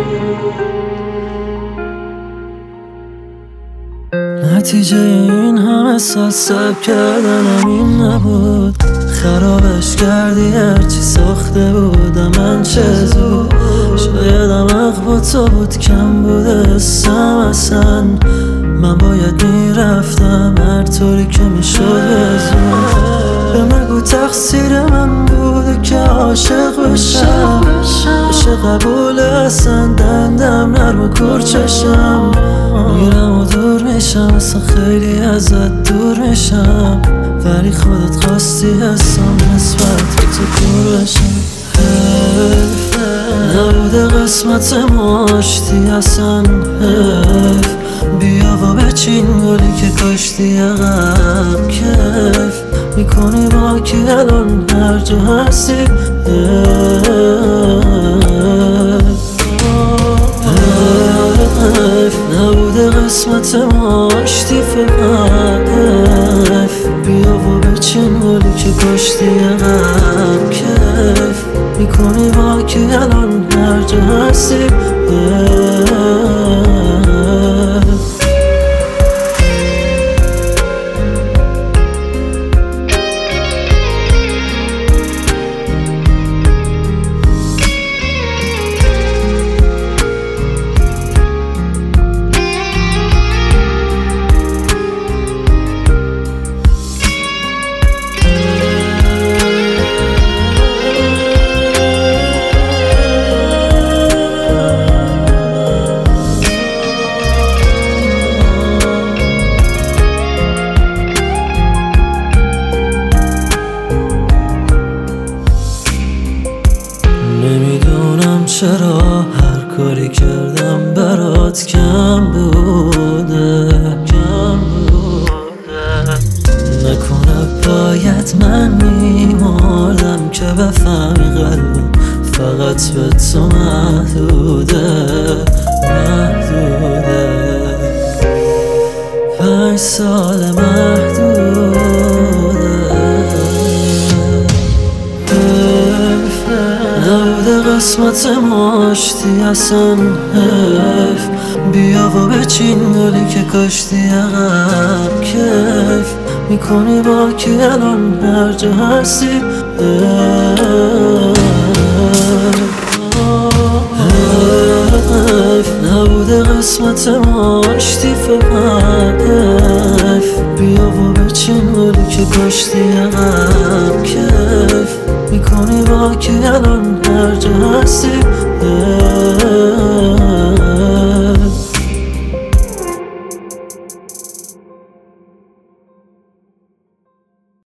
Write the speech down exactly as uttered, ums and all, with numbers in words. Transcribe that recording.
نتیجه این همه سال صبر کردنم این نبود، خرابش کردی هرچی ساخته بودم من چه زود. شایدم حق با تو بود، کم بوده حسم اصلا. من باید میرفتم هر طوری که میشد بزود. به مگو تقصیر من بوده که عاشق بشم، بشه قبول اصلا دندم نرم و کور چشم. میرم و دور میشم اصلا خیلی ازت دور میشم، ولی خودت خواستی هستم نسبت به تو دور بشم. حیف نبوده قسمت ما آشتی اصلا، حیف بیا و بچین گلی که کاشتی عقب. کیف میکنی با کی الان هر جا هستی؟ حیف نبوده قسمت ما آشتی فقط، حیف بیا و بچین گلی که کاشتی عقب. کیف میکنی با کی الان هر جا هستی؟ نمیدونم چرا هر کاری کردم برات کم بوده، کم بوده. نکنه باید من میمردم که بفهمی قلبم فقط به تو محدوده، محدوده. پنج سال محدوده. نبوده قسمت ما آشتی اصلا، حیف بیا و بچین گلی که کاشتی عقب. کیف میکنی با کی الان هر جا هستی؟ حیف نبوده قسمت ما آشتی فقط، حیف بیا و بچین گلی که کاشتی عقب. کیف میکنی با کی الان هر جا هستی؟